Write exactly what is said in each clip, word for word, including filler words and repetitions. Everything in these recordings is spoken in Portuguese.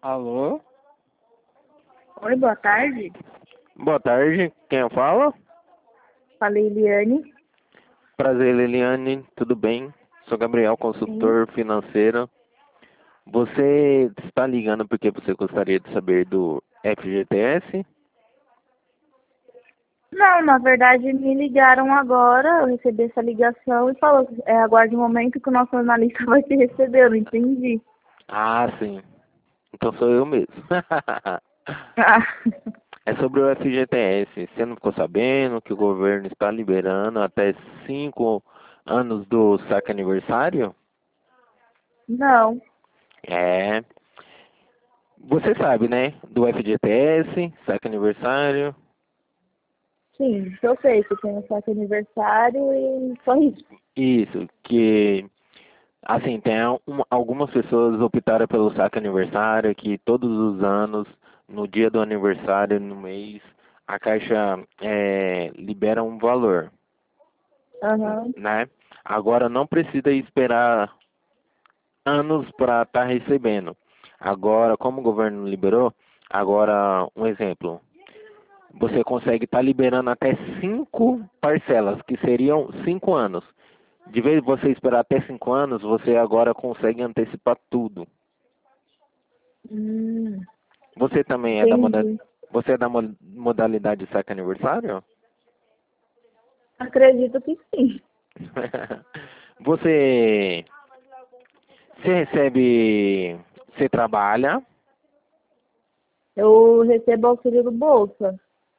Alô? Oi, boa tarde. Boa tarde, quem fala? Falei, Eliane. Prazer, Liliane, tudo bem? Sou Gabriel, Sim. consultor financeiro. Você está ligando porque você gostaria de saber do F G T S? Não, na verdade me ligaram agora, eu recebi essa ligação e falou, é, aguarde um momento que o nosso analista vai te receber, eu não entendi. Ah, sim. Então sou eu mesmo. Ah, É sobre o F G T S. Você não ficou sabendo que o governo está liberando até cinco anos do saque aniversário? não, É. Você sabe, né? Do F G T S, saque aniversário. sim, eu sei que tem o seu aniversário e só isso. Isso, que assim, tem um- algumas pessoas optaram pelo saque aniversário, que todos os anos, no dia do aniversário, no mês, a Caixa é, libera um valor, Aham. né? Agora não precisa esperar anos para estar recebendo. Agora, como o governo liberou, agora um exemplo, você consegue estar liberando até cinco parcelas, que seriam cinco anos. De vez de você esperar até cinco anos, você agora consegue antecipar tudo. Hum, Você também é da moda... entendi. você é da mo- modalidade saque aniversário? Acredito que sim. Você você recebe, você trabalha, Eu recebo auxílio do Bolsa.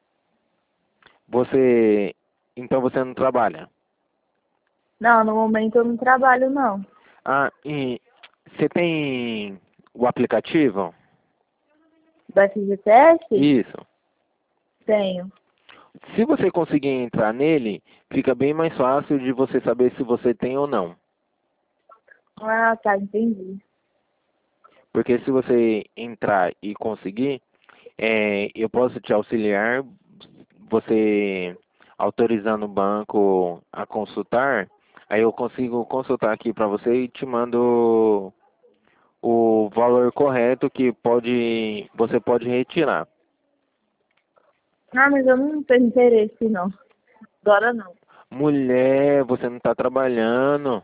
você então você não trabalha. Não, no momento eu não trabalho, não. Ah, e você tem o aplicativo? Do F G T S? Isso. Tenho. Se você conseguir entrar nele, fica bem mais fácil de você saber se você tem ou não. Ah, tá, entendi. Porque se você entrar e conseguir, é, eu posso te auxiliar, você autorizando o banco a consultar, aí eu consigo consultar aqui para você e te mando o valor correto que pode, você pode retirar. Ah, mas eu não tenho interesse, não. Agora não. Mulher, você não está trabalhando.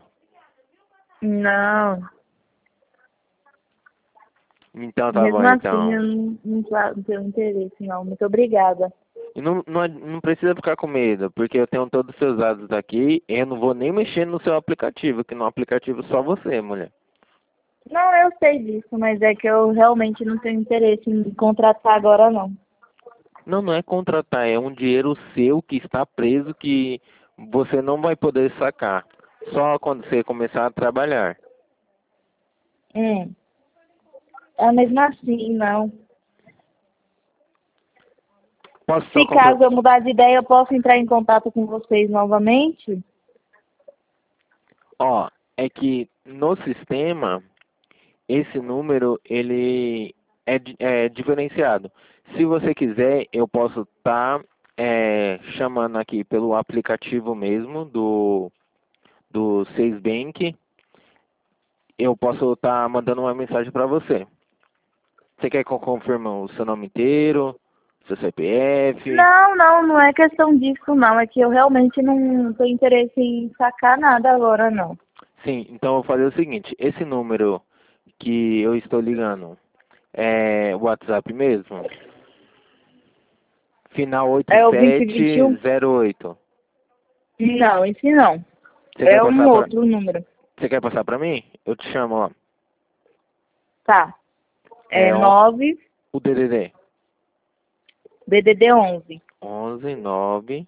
Não. Então tá bom, Mesmo assim, então. eu não, não, tra- não tenho interesse, não. Muito obrigada. E não, não, não precisa ficar com medo, porque eu tenho todos os seus dados aqui e eu não vou nem mexer no seu aplicativo, que no aplicativo só você, mulher. Não, eu sei disso, mas é que eu realmente não tenho interesse em contratar agora, não. Não, não é contratar, é um dinheiro seu que está preso que você não vai poder sacar. Só quando você começar a trabalhar. Hum. É mesmo assim, não. Posso só Se confirmar? caso eu mudar de ideia, eu posso entrar em contato com vocês novamente? Ó, é que no sistema, esse número, ele é, di- é diferenciado. Se você quiser, eu posso estar chamando aqui pelo aplicativo mesmo do, do Seis Bank. Eu posso estar mandando uma mensagem para você. Você quer que eu confirme o seu nome inteiro, seu C P F? Não, não, não é questão disso, não. É que eu realmente não tenho interesse em sacar nada agora, não. Sim, então eu vou fazer o seguinte, esse número que eu estou ligando é o WhatsApp mesmo? Final oito É o vinte e vinte e um? sete zero oito. Não, esse não. Você quer É um passar para outro número. Você quer passar para mim? Eu te chamo lá. Tá. É É o, nove o D D D. B D D onze. onze nove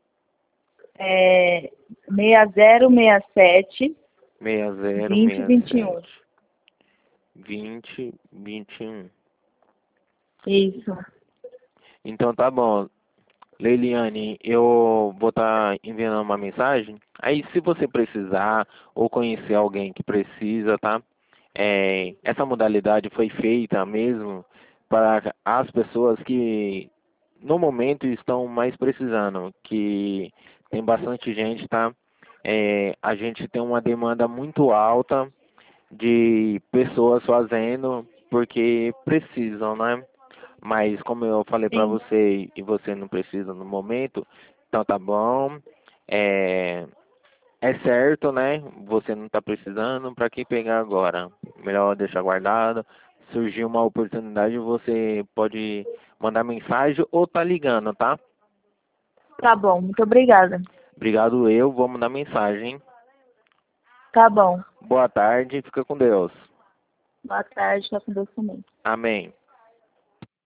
É seis zero seis sete seis zero vinte seis vinte e um. sete vinte vinte e um. Isso. Então tá bom. Leiliane, eu vou estar enviando uma mensagem. Aí, se você precisar ou conhecer alguém que precisa, tá? É, essa modalidade foi feita mesmo para as pessoas que no momento estão mais precisando, que tem bastante gente, tá? É, a gente tem uma demanda muito alta de pessoas fazendo. porque precisam, né? Mas como eu falei para Sim. você e você não precisa no momento, então tá bom. É, é certo, né? Você não tá precisando, para que pegar agora? Melhor deixar guardado. Surgiu uma oportunidade, você pode mandar mensagem ou tá ligando, tá? Tá bom, muito obrigada. Obrigado eu, vou mandar mensagem. Tá bom. Boa tarde, fica com Deus. Boa tarde, tá com Deus também. Amém.